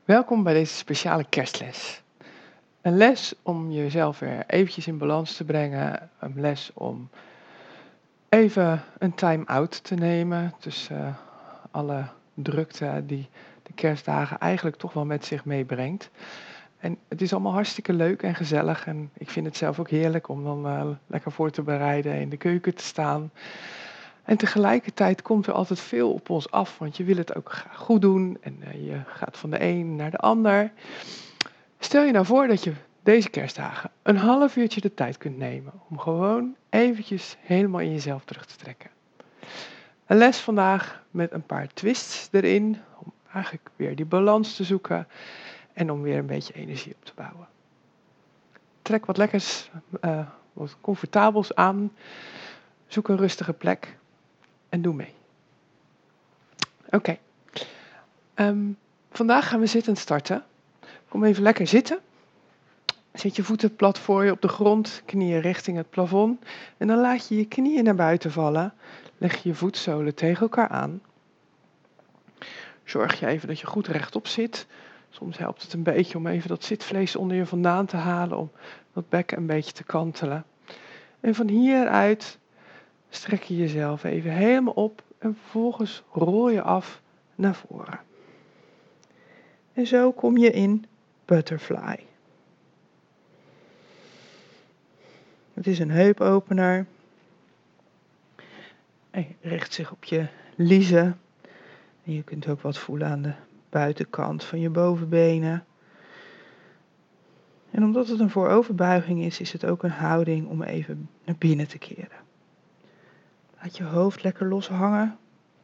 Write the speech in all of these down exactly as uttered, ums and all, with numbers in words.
Welkom bij deze speciale kerstles. Een les om jezelf weer eventjes in balans te brengen. Een les om even een time-out te nemen tussen uh, alle drukte die de kerstdagen eigenlijk toch wel met zich meebrengt. En het is allemaal hartstikke leuk en gezellig. En ik vind het zelf ook heerlijk om dan uh, lekker voor te bereiden, in de keuken te staan. En tegelijkertijd komt er altijd veel op ons af, want je wil het ook graag goed doen. En uh, je gaat van de een naar de ander. Stel je nou voor dat je deze kerstdagen een half uurtje de tijd kunt nemen om gewoon eventjes helemaal in jezelf terug te trekken. Een les vandaag met een paar twists erin, om eigenlijk weer die balans te zoeken en om weer een beetje energie op te bouwen. Trek wat lekkers, uh, wat comfortabels aan, zoek een rustige plek en doe mee. Oké, okay. um, vandaag gaan we zittend starten. Kom even lekker zitten. Zet je voeten plat voor je op de grond, knieën richting het plafond. En dan laat je je knieën naar buiten vallen. Leg je je voetzolen tegen elkaar aan. Zorg je even dat je goed rechtop zit. Soms helpt het een beetje om even dat zitvlees onder je vandaan te halen, om dat bekken een beetje te kantelen. En van hieruit strek je jezelf even helemaal op en vervolgens rol je af naar voren. En zo kom je in butterfly. Het is een heupopener. Hij richt zich op je liezen. En je kunt ook wat voelen aan de buitenkant van je bovenbenen. En omdat het een vooroverbuiging is, is het ook een houding om even naar binnen te keren. Laat je hoofd lekker los hangen.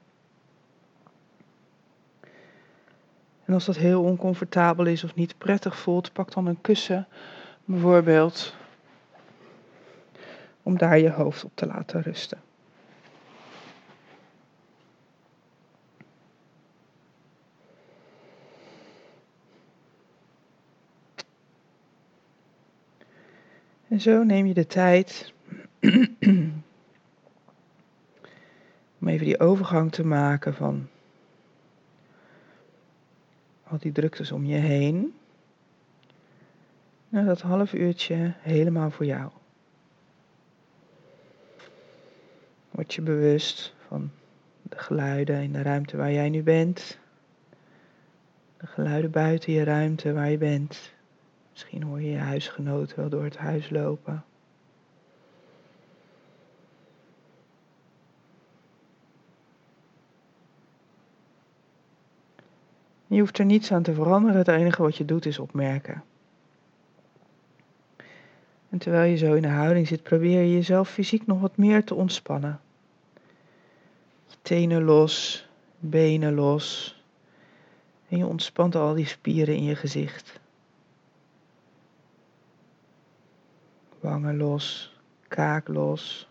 En als dat heel oncomfortabel is of niet prettig voelt, pak dan een kussen, bijvoorbeeld, om daar je hoofd op te laten rusten. En zo neem je de tijd om even die overgang te maken van al die druktes om je heen. Nou, dat half uurtje helemaal voor jou. Word je bewust van de geluiden in de ruimte waar jij nu bent. De geluiden buiten je ruimte waar je bent. Misschien hoor je je huisgenoten wel door het huis lopen. Je hoeft er niets aan te veranderen. Het enige wat je doet is opmerken. En terwijl je zo in de houding zit, probeer je jezelf fysiek nog wat meer te ontspannen. Je tenen los, benen los. En je ontspant al die spieren in je gezicht. Wangen los, kaak los.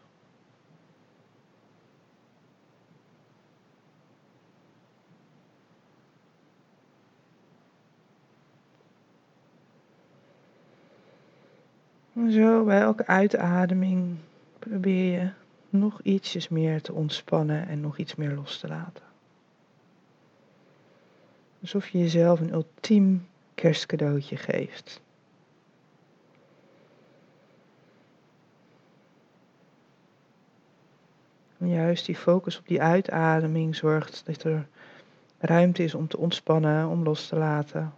En zo bij elke uitademing probeer je nog ietsjes meer te ontspannen en nog iets meer los te laten. Alsof je jezelf een ultiem kerstcadeautje geeft. En juist die focus op die uitademing zorgt dat er ruimte is om te ontspannen, om los te laten.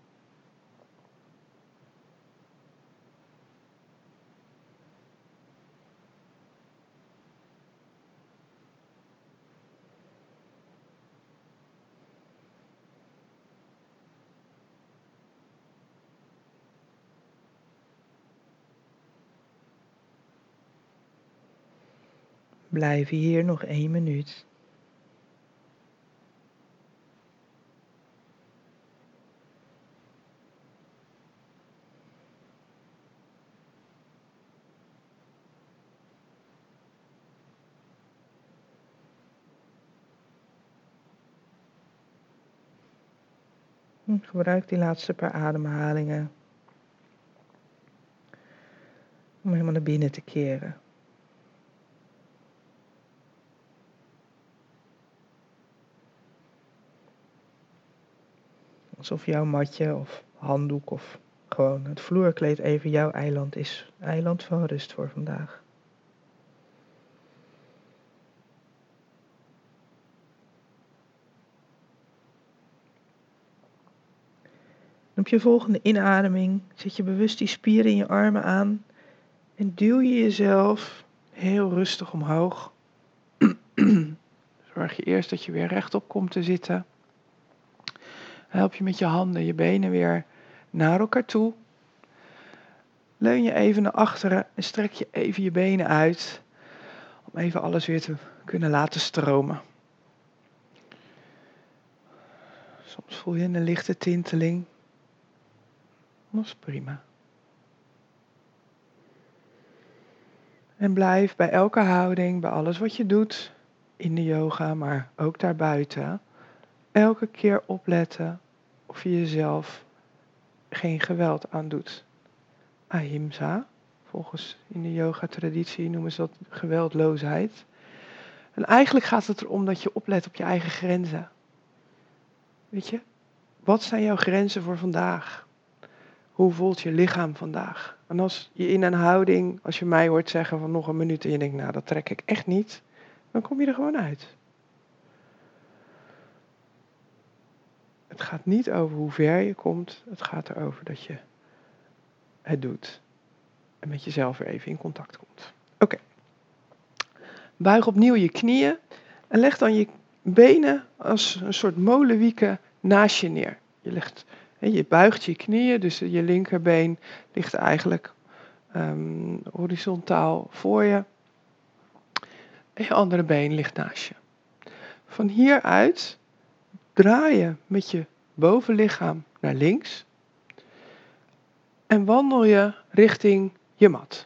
Blijf hier nog één minuut. Gebruik die laatste paar ademhalingen om helemaal naar binnen te keren. Alsof jouw matje of handdoek of gewoon het vloerkleed even jouw eiland is. Eiland van rust voor vandaag. Op je volgende inademing zet je bewust die spieren in je armen aan en duw je jezelf heel rustig omhoog. Zorg je eerst dat je weer rechtop komt te zitten. Help je met je handen je benen weer naar elkaar toe. Leun je even naar achteren en strek je even je benen uit. Om even alles weer te kunnen laten stromen. Soms voel je een lichte tinteling. Dat is prima. En blijf bij elke houding, bij alles wat je doet, in de yoga, maar ook daarbuiten, elke keer opletten of je jezelf geen geweld aandoet. Ahimsa, volgens in de yoga-traditie noemen ze dat geweldloosheid. En eigenlijk gaat het erom dat je oplet op je eigen grenzen. Weet je, wat zijn jouw grenzen voor vandaag? Hoe voelt je lichaam vandaag? En als je in een houding, als je mij hoort zeggen van nog een minuut en je denkt, nou dat trek ik echt niet, dan kom je er gewoon uit. Het gaat niet over hoe ver je komt, het gaat erover dat je het doet. En met jezelf weer even in contact komt. Oké. Okay. Buig opnieuw je knieën en leg dan je benen als een soort molenwieken naast je neer. Je, legt, je buigt je knieën, dus je linkerbeen ligt eigenlijk um, horizontaal voor je. En je andere been ligt naast je. Van hieruit draai je met je bovenlichaam naar links. En wandel je richting je mat.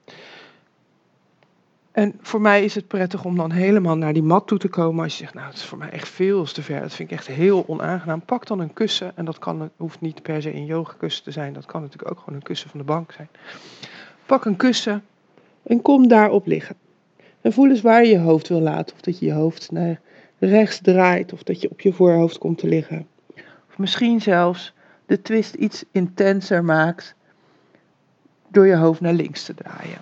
En voor mij is het prettig om dan helemaal naar die mat toe te komen. Als je zegt, nou, het is voor mij echt veel te ver. Dat vind ik echt heel onaangenaam. Pak dan een kussen. En dat kan, hoeft niet per se een yogakussen te zijn. Dat kan natuurlijk ook gewoon een kussen van de bank zijn. Pak een kussen en kom daarop liggen. En voel eens waar je je hoofd wil laten. Of dat je je hoofd naar rechts draait. Of dat je op je voorhoofd komt te liggen. Of misschien zelfs de twist iets intenser maakt. Door je hoofd naar links te draaien.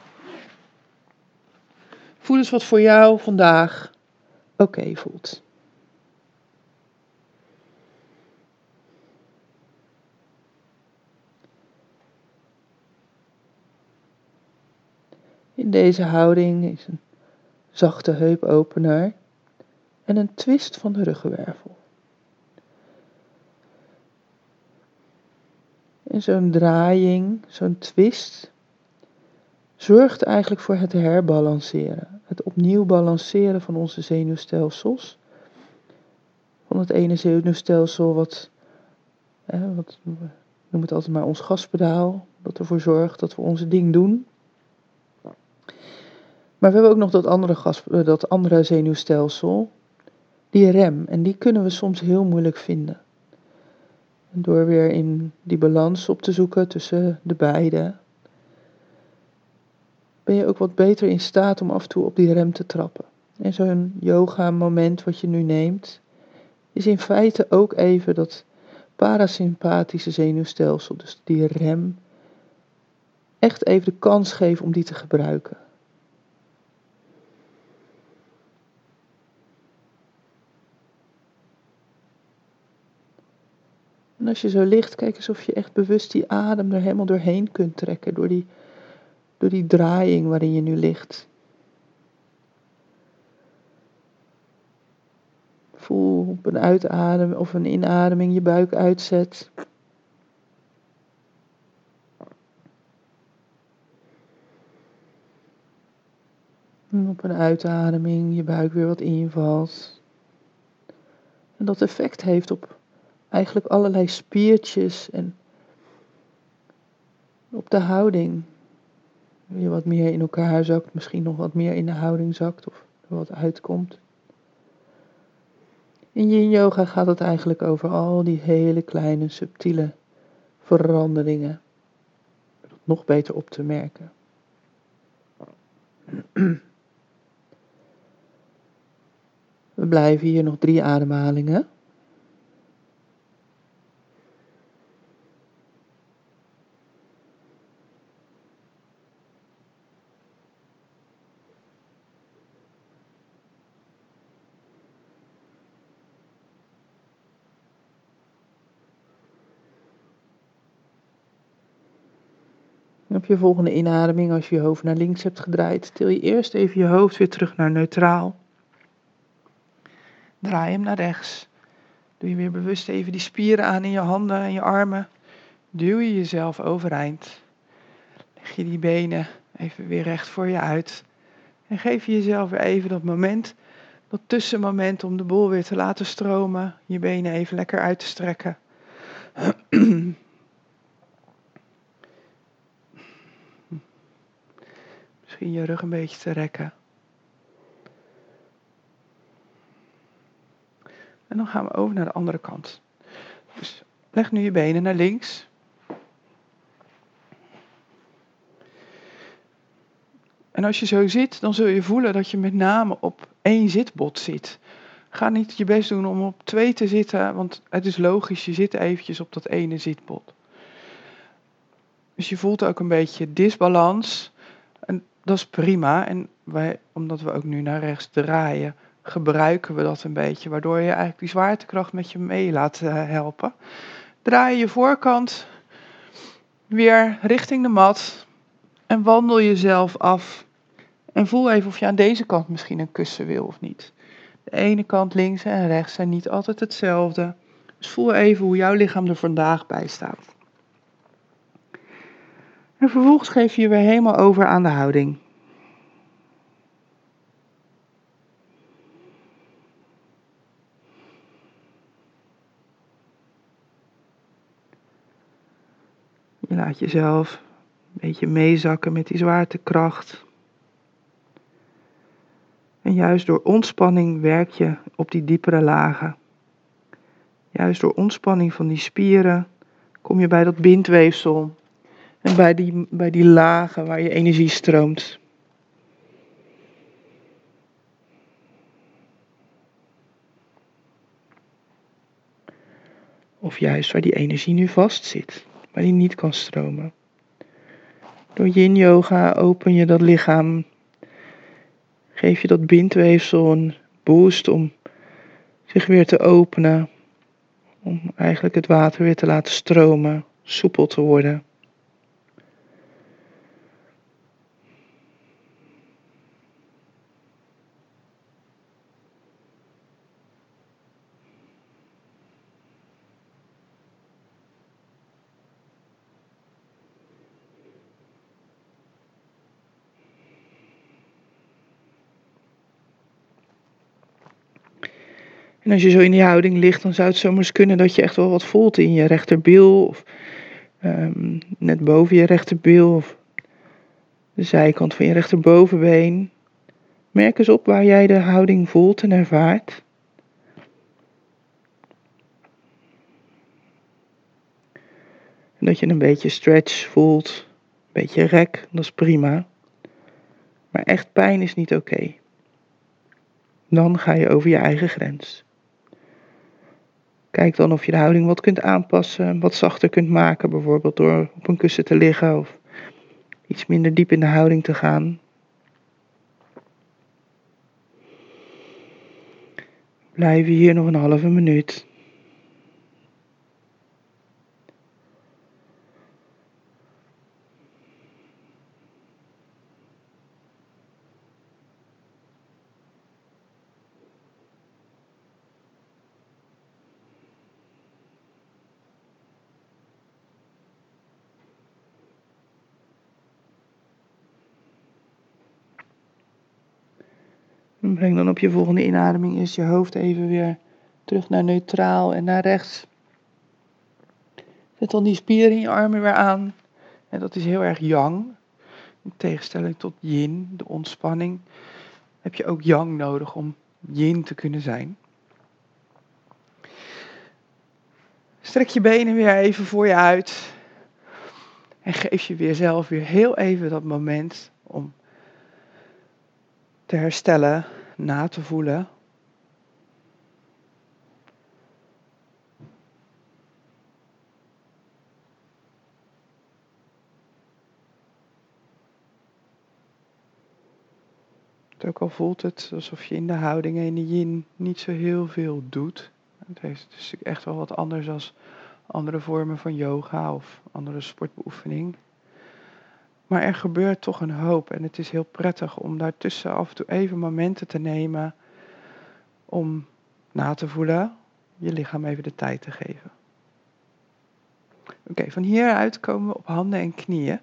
Voel eens wat voor jou vandaag oké okay voelt. In deze houding is een zachte heupopener en een twist van de ruggenwervel. En zo'n draaiing, zo'n twist, zorgt eigenlijk voor het herbalanceren. Het opnieuw balanceren van onze zenuwstelsels. Van het ene zenuwstelsel wat, eh, wat we noemen het altijd maar ons gaspedaal, dat ervoor zorgt dat we onze ding doen. Maar we hebben ook nog dat andere, gas, dat andere zenuwstelsel, die rem. En die kunnen we soms heel moeilijk vinden. En door weer in die balans op te zoeken tussen de beide, ben je ook wat beter in staat om af en toe op die rem te trappen. En zo'n yoga moment wat je nu neemt, is in feite ook even dat parasympathische zenuwstelsel, dus die rem, echt even de kans geven om die te gebruiken. En als je zo ligt, kijk eens of je echt bewust die adem er helemaal doorheen kunt trekken, door die, door die draaiing waarin je nu ligt. Voel op een uitademing of een inademing je buik uitzet. En op een uitademing je buik weer wat invalt. En dat effect heeft op eigenlijk allerlei spiertjes en op de houding. Je wat meer in elkaar zakt, misschien nog wat meer in de houding zakt of er wat uitkomt. In Yin Yoga gaat het eigenlijk over al die hele kleine subtiele veranderingen. Nog beter op te merken. We blijven hier nog drie ademhalingen. En op je volgende inademing, als je je hoofd naar links hebt gedraaid, til je eerst even je hoofd weer terug naar neutraal. Draai hem naar rechts. Doe je weer bewust even die spieren aan in je handen en je armen. Duw je jezelf overeind. Leg je die benen even weer recht voor je uit. En geef je jezelf weer even dat moment, dat tussenmoment om de boel weer te laten stromen. Je benen even lekker uit te strekken. Misschien je rug een beetje te rekken. En dan gaan we over naar de andere kant. Dus leg nu je benen naar links. En als je zo zit, dan zul je voelen dat je met name op één zitbot zit. Ga niet je best doen om op twee te zitten, want het is logisch, je zit eventjes op dat ene zitbot. Dus je voelt ook een beetje disbalans. En dat is prima. En wij, omdat we ook nu naar rechts draaien, gebruiken we dat een beetje, waardoor je eigenlijk die zwaartekracht met je mee laat uh, helpen. Draai je voorkant weer richting de mat en wandel jezelf af. En voel even of je aan deze kant misschien een kussen wil of niet. De ene kant links en rechts zijn niet altijd hetzelfde. Dus voel even hoe jouw lichaam er vandaag bij staat. En vervolgens geef je je weer helemaal over aan de houding. Je laat jezelf een beetje meezakken met die zwaartekracht. En juist door ontspanning werk je op die diepere lagen. Juist door ontspanning van die spieren kom je bij dat bindweefsel. En bij die, bij die lagen waar je energie stroomt. Of juist waar die energie nu vastzit, waar die niet kan stromen. Door yin yoga open je dat lichaam. Geef je dat bindweefsel een boost om zich weer te openen. Om eigenlijk het water weer te laten stromen, soepel te worden. En als je zo in die houding ligt, dan zou het zomaar eens kunnen dat je echt wel wat voelt in je rechterbil. Of um, net boven je rechterbil. Of de zijkant van je rechterbovenbeen. Merk eens op waar jij de houding voelt en ervaart. En dat je een beetje stretch voelt. Een beetje rek, dat is prima. Maar echt pijn is niet oké. Okay. Dan ga je over je eigen grens. Kijk dan of je de houding wat kunt aanpassen, wat zachter kunt maken, bijvoorbeeld door op een kussen te liggen of iets minder diep in de houding te gaan. Blijf hier nog een halve minuut. En breng dan op je volgende inademing eerst je hoofd even weer terug naar neutraal en naar rechts. Zet dan die spieren in je armen weer aan. En dat is heel erg yang. In tegenstelling tot yin, de ontspanning, heb je ook yang nodig om yin te kunnen zijn. Strek je benen weer even voor je uit. En geef je weer zelf weer heel even dat moment om te herstellen, na te voelen. Ook al voelt het alsof je in de houding en in de yin niet zo heel veel doet. Het is natuurlijk echt wel wat anders dan andere vormen van yoga of andere sportbeoefening. Maar er gebeurt toch een hoop en het is heel prettig om daartussen af en toe even momenten te nemen om na te voelen, je lichaam even de tijd te geven. Oké, okay, van hieruit komen we op handen en knieën.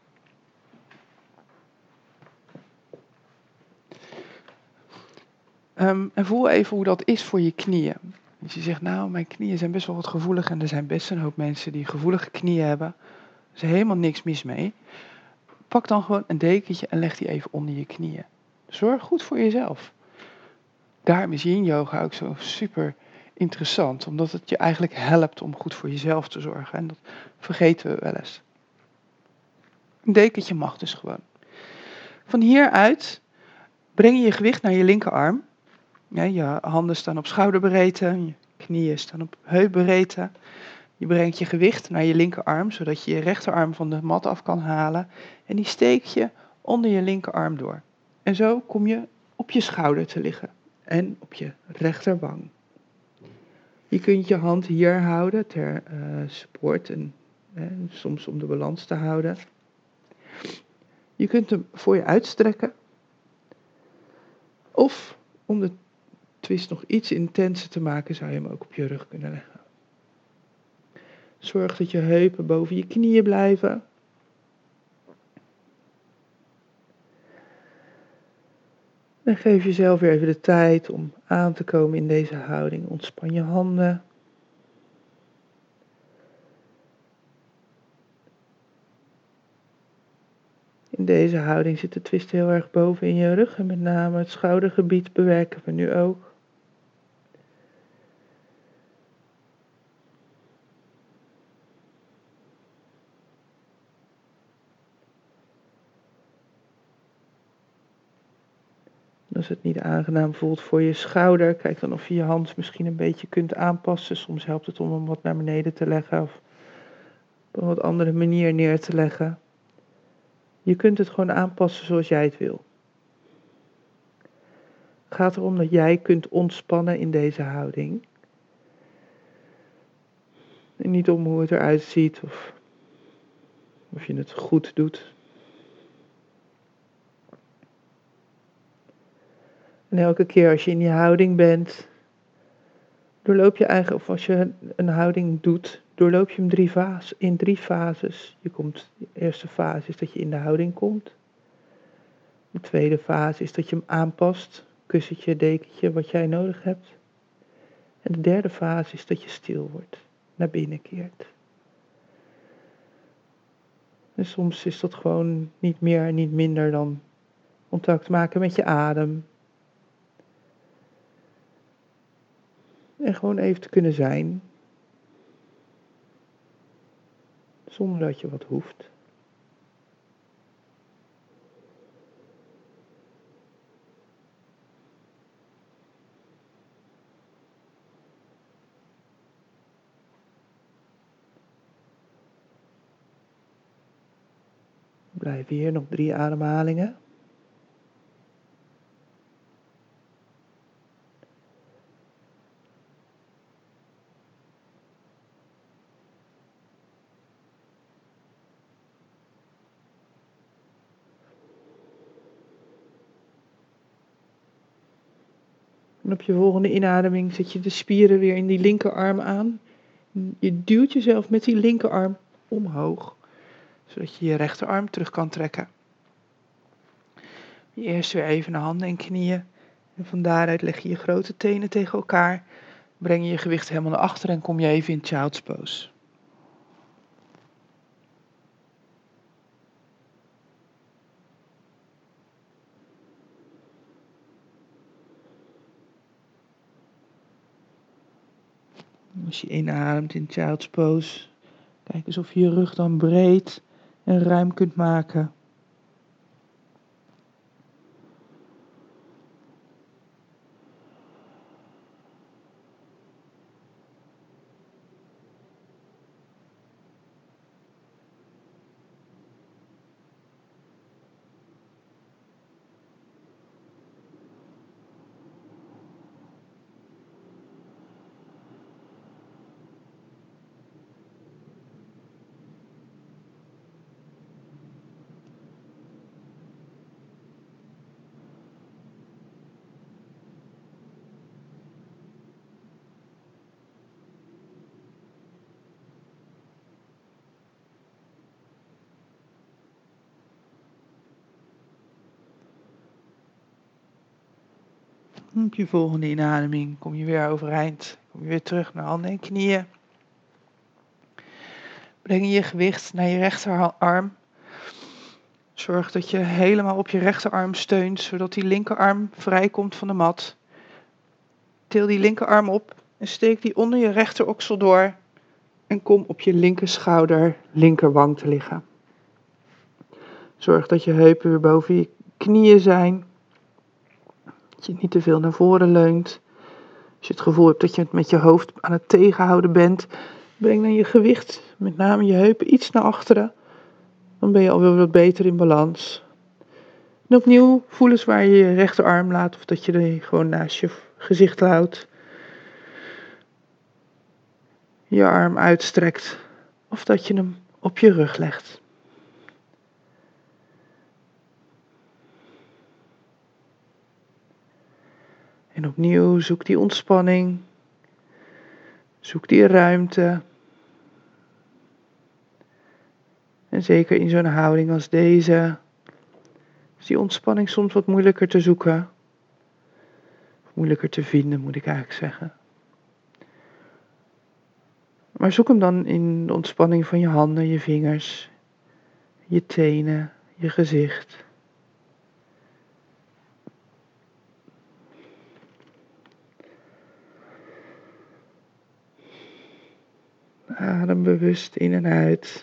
Um, en voel even hoe dat is voor je knieën. Dus je zegt, nou, mijn knieën zijn best wel wat gevoelig en er zijn best een hoop mensen die gevoelige knieën hebben. Er is helemaal niks mis mee. Pak dan gewoon een dekentje en leg die even onder je knieën. Zorg goed voor jezelf. Daarom is yin yoga ook zo super interessant, omdat het je eigenlijk helpt om goed voor jezelf te zorgen. En dat vergeten we wel eens. Een dekentje mag dus gewoon. Van hieruit breng je je gewicht naar je linkerarm. Ja, je handen staan op schouderbreedte, je knieën staan op heupbreedte. Je brengt je gewicht naar je linkerarm, zodat je je rechterarm van de mat af kan halen. En die steek je onder je linkerarm door. En zo kom je op je schouder te liggen en op je rechterwang. Je kunt je hand hier houden ter uh, support en eh, soms om de balans te houden. Je kunt hem voor je uitstrekken. Of om de twist nog iets intenser te maken, zou je hem ook op je rug kunnen leggen. Zorg dat je heupen boven je knieën blijven. En geef jezelf weer even de tijd om aan te komen in deze houding. Ontspan je handen. In deze houding zit de twist heel erg boven in je rug en met name het schoudergebied bewerken we nu ook. Als het niet aangenaam voelt voor je schouder, kijk dan of je je hand misschien een beetje kunt aanpassen. Soms helpt het om hem wat naar beneden te leggen of op een wat andere manier neer te leggen. Je kunt het gewoon aanpassen zoals jij het wil. Het gaat erom dat jij kunt ontspannen in deze houding. En niet om hoe het eruit ziet of of je het goed doet. En elke keer als je in die houding bent, doorloop je eigenlijk, of als je een houding doet, doorloop je hem drie fase, in drie fases. Je komt, de eerste fase is dat je in de houding komt. De tweede fase is dat je hem aanpast, kussentje, dekentje, wat jij nodig hebt. En de derde fase is dat je stil wordt, naar binnen keert. En soms is dat gewoon niet meer en niet minder dan contact maken met je adem. En gewoon even te kunnen zijn. Zonder dat je wat hoeft. Blijf hier nog drie ademhalingen. En op je volgende inademing zet je de spieren weer in die linkerarm aan. Je duwt jezelf met die linkerarm omhoog, zodat je je rechterarm terug kan trekken. Eerst weer even naar handen en knieën. En van daaruit leg je je grote tenen tegen elkaar. Breng je je gewicht helemaal naar achteren en kom je even in Child's Pose. Als je inademt in Child's Pose, kijk eens of je je rug dan breed en ruim kunt maken. Op je volgende inademing kom je weer overeind. Kom je weer terug naar handen en knieën. Breng je gewicht naar je rechterarm. Zorg dat je helemaal op je rechterarm steunt, zodat die linkerarm vrijkomt van de mat. Til die linkerarm op en steek die onder je rechteroksel door. En kom op je linkerschouder, linkerwang te liggen. Zorg dat je heupen weer boven je knieën zijn. Dat je niet te veel naar voren leunt. Als je het gevoel hebt dat je het met je hoofd aan het tegenhouden bent, breng dan je gewicht, met name je heupen, iets naar achteren. Dan ben je alweer wat beter in balans. En opnieuw voel eens waar je je rechterarm laat of dat je die gewoon naast je gezicht houdt. Je arm uitstrekt of dat je hem op je rug legt. En opnieuw zoek die ontspanning. Zoek die ruimte. En zeker in zo'n houding als deze is die ontspanning soms wat moeilijker te zoeken. Of moeilijker te vinden, moet ik eigenlijk zeggen. Maar zoek hem dan in de ontspanning van je handen, je vingers, je tenen, je gezicht. Adem bewust in en uit.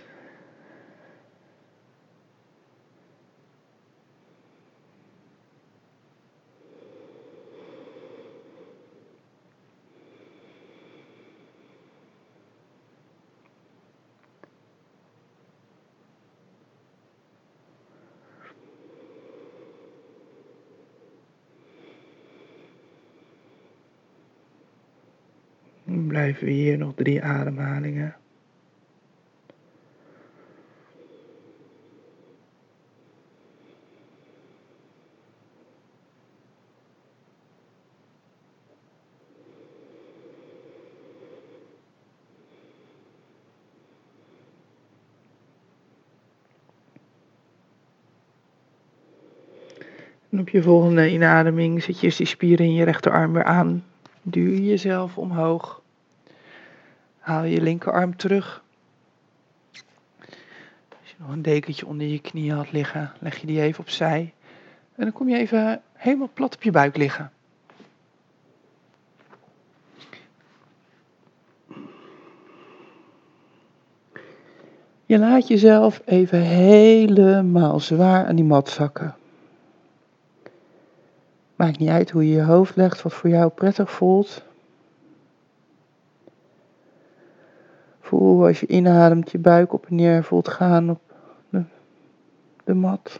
Dan blijven we hier nog drie ademhalingen. En op je volgende inademing zet je eerst die spieren in je rechterarm weer aan. Duw je jezelf omhoog. Haal je linkerarm terug. Als je nog een dekentje onder je knieën had liggen, leg je die even opzij. En dan kom je even helemaal plat op je buik liggen. Je laat jezelf even helemaal zwaar aan die mat zakken. Maakt niet uit hoe je je hoofd legt, wat voor jou prettig voelt. Voel als je inademt je buik op en neer voelt gaan op de, de mat.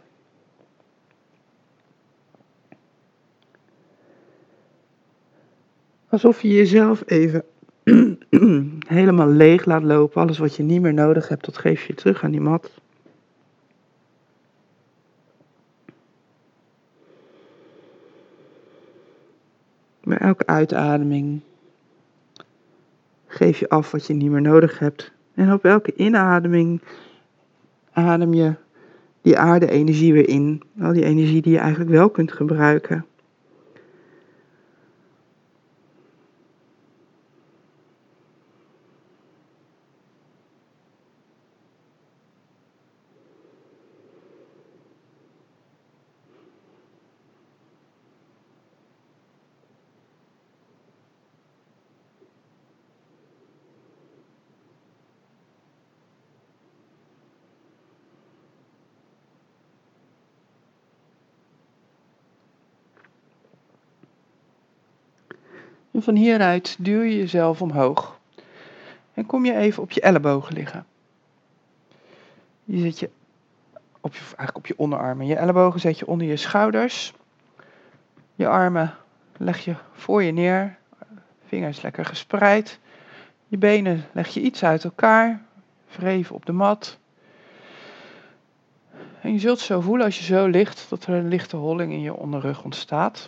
Alsof je jezelf even helemaal leeg laat lopen. Alles wat je niet meer nodig hebt, dat geef je terug aan die mat. Bij elke uitademing geef je af wat je niet meer nodig hebt. En op elke inademing adem je die aarde-energie weer in. Al die energie die je eigenlijk wel kunt gebruiken. En van hieruit duw je jezelf omhoog. En kom je even op je ellebogen liggen. Je zet je, op je eigenlijk op je onderarmen. Je ellebogen zet je onder je schouders. Je armen leg je voor je neer. Vingers lekker gespreid. Je benen leg je iets uit elkaar. Wreven op de mat. En je zult zo voelen als je zo ligt, dat er een lichte holling in je onderrug ontstaat.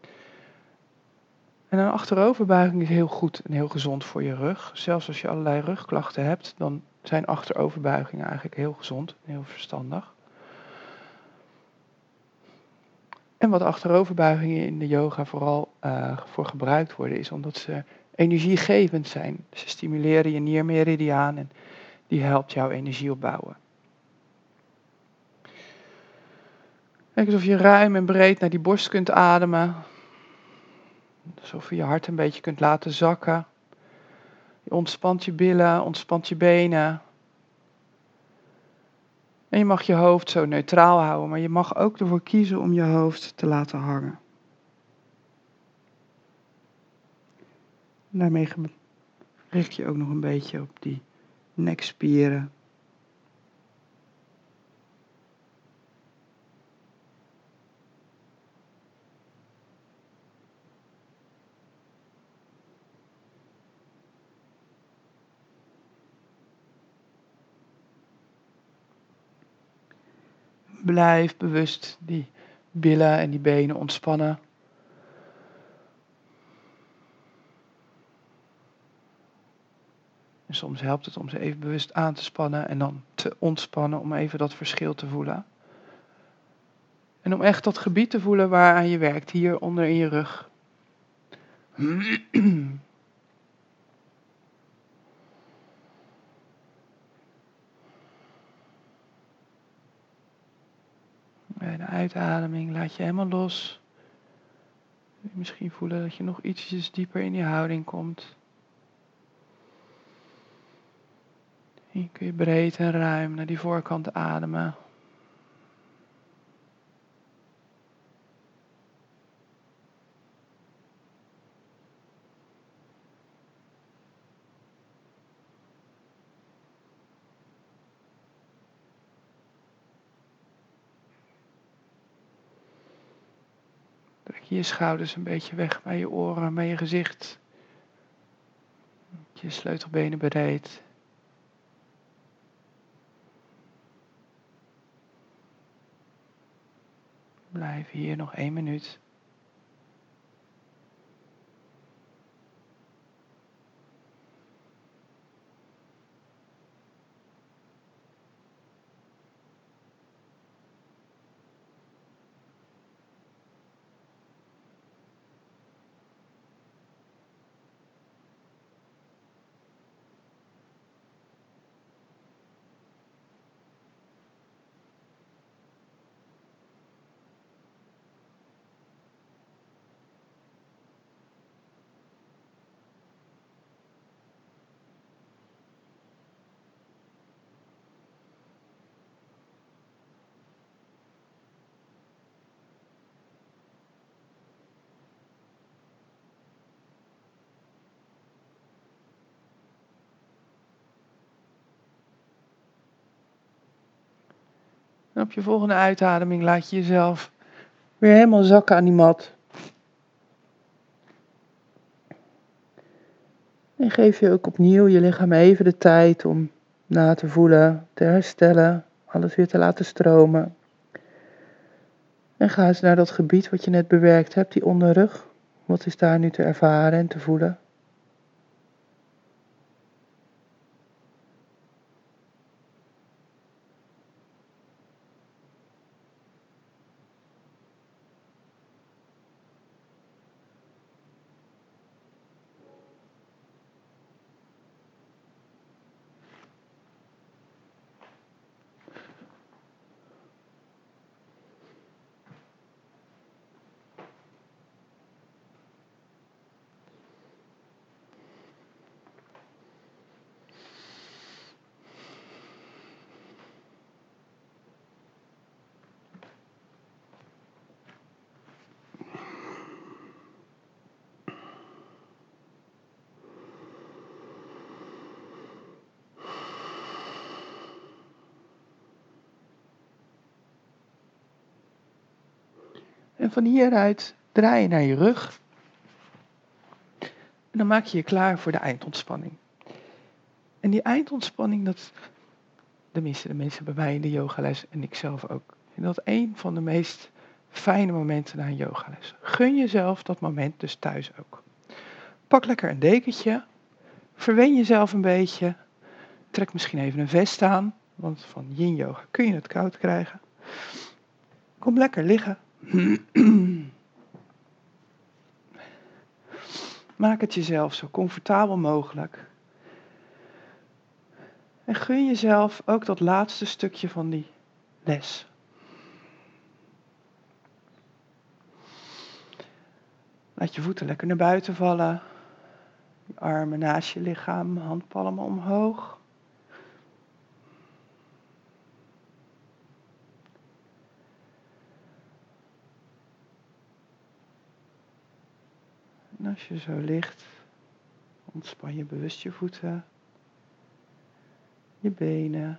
En een achteroverbuiging is heel goed en heel gezond voor je rug. Zelfs als je allerlei rugklachten hebt, dan zijn achteroverbuigingen eigenlijk heel gezond en heel verstandig. En wat achteroverbuigingen in de yoga vooral uh, voor gebruikt worden, is omdat ze energiegevend zijn. Ze stimuleren je niermeridiaan en die helpt jouw energie opbouwen. Kijk eens of je ruim en breed naar die borst kunt ademen. Alsof je je hart een beetje kunt laten zakken. Je ontspant je billen, ontspant je benen. En je mag je hoofd zo neutraal houden, maar je mag ook ervoor kiezen om je hoofd te laten hangen. En daarmee richt je ook nog een beetje op die nekspieren. Blijf bewust die billen en die benen ontspannen. En soms helpt het om ze even bewust aan te spannen en dan te ontspannen om even dat verschil te voelen. En om echt dat gebied te voelen waaraan je werkt, hier onder in je rug. Bij de uitademing laat je helemaal los. Misschien voelen dat je nog ietsjes dieper in die houding komt. Hier kun je breed en ruim naar die voorkant ademen. Trek je je schouders een beetje weg bij je oren, bij je gezicht. Je sleutelbenen bereid. Blijf hier nog één minuut. En op je volgende uitademing laat je jezelf weer helemaal zakken aan die mat. En geef je ook opnieuw je lichaam even de tijd om na te voelen, te herstellen, alles weer te laten stromen. En ga eens naar dat gebied wat je net bewerkt hebt, die onderrug. Wat is daar nu te ervaren en te voelen? En van hieruit draai je naar je rug. En dan maak je je klaar voor de eindontspanning. En die eindontspanning, dat, tenminste de mensen bij mij in de yogales en ik zelf ook, vind dat een van de meest fijne momenten na een yogales. Gun jezelf dat moment dus thuis ook. Pak lekker een dekentje, verwen jezelf een beetje, trek misschien even een vest aan, want van yin yoga kun je het koud krijgen. Kom lekker liggen. Maak het jezelf zo comfortabel mogelijk. En gun jezelf ook dat laatste stukje van die les. Laat je voeten lekker naar buiten vallen. Je armen naast je lichaam, handpalmen omhoog. En als je zo ligt, ontspan je bewust je voeten, je benen,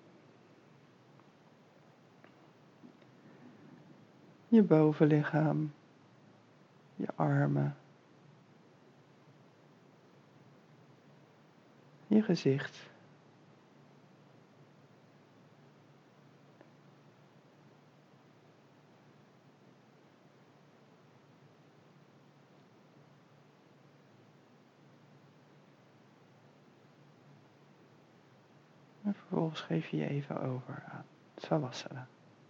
je bovenlichaam, je armen, je gezicht. En vervolgens geef je je even over aan Savasana.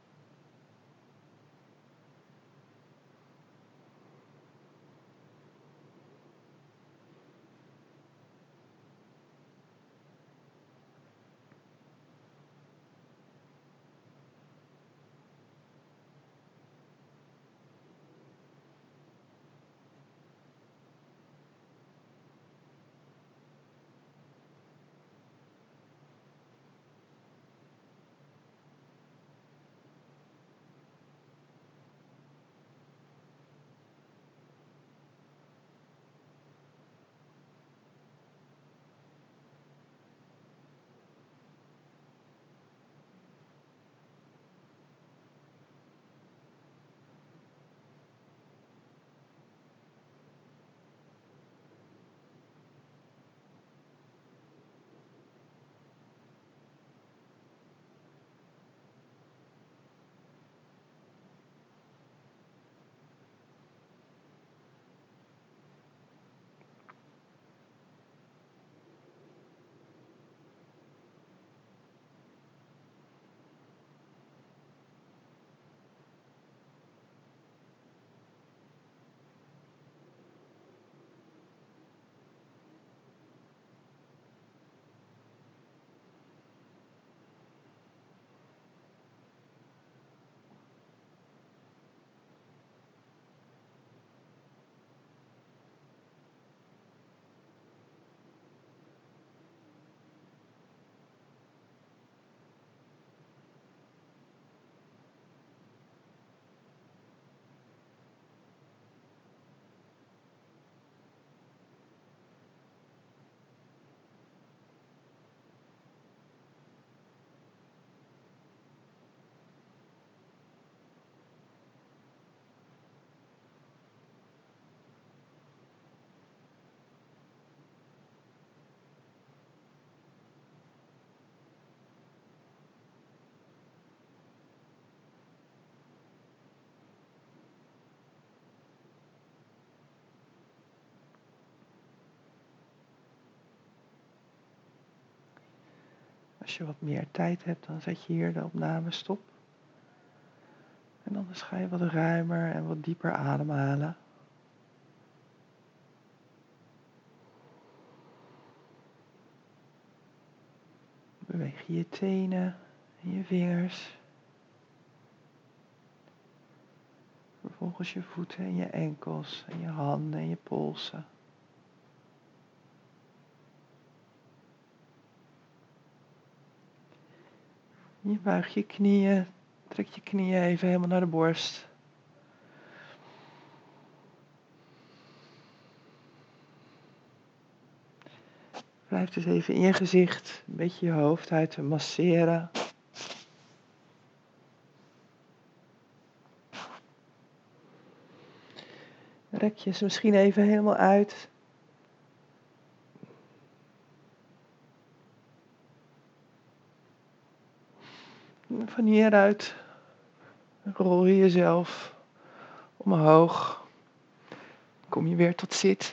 Als je wat meer tijd hebt, dan zet je hier de opname stop. En dan ga je wat ruimer en wat dieper ademhalen. Beweeg je je tenen en je vingers. Vervolgens je voeten en je enkels en je handen en je polsen. Je buigt je knieën, trek je knieën even helemaal naar de borst. Blijf dus even in je gezicht, een beetje je hoofd uit te masseren. Rek je ze misschien even helemaal uit. Van hieruit rol je jezelf omhoog. Kom je weer tot zit.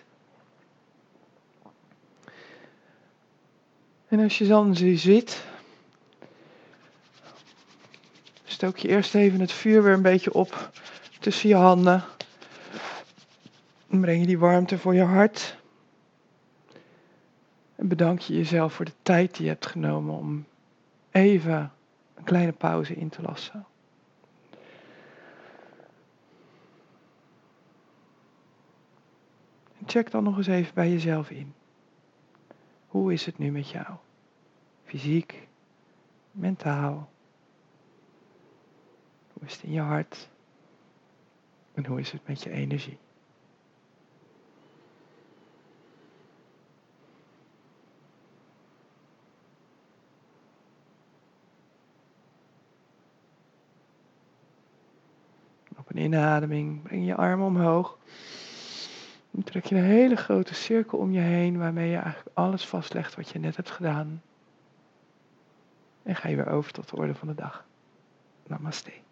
En als je dan zo zit, stook je eerst even het vuur weer een beetje op tussen je handen. Dan breng je die warmte voor je hart. En bedank je jezelf voor de tijd die je hebt genomen om even een kleine pauze in te lassen. En check dan nog eens even bij jezelf in. Hoe is het nu met jou? Fysiek, mentaal. Hoe is het in je hart? En hoe is het met je energie? Op een inademing breng je je armen omhoog. Dan trek je een hele grote cirkel om je heen, waarmee je eigenlijk alles vastlegt wat je net hebt gedaan. En ga je weer over tot de orde van de dag. Namaste.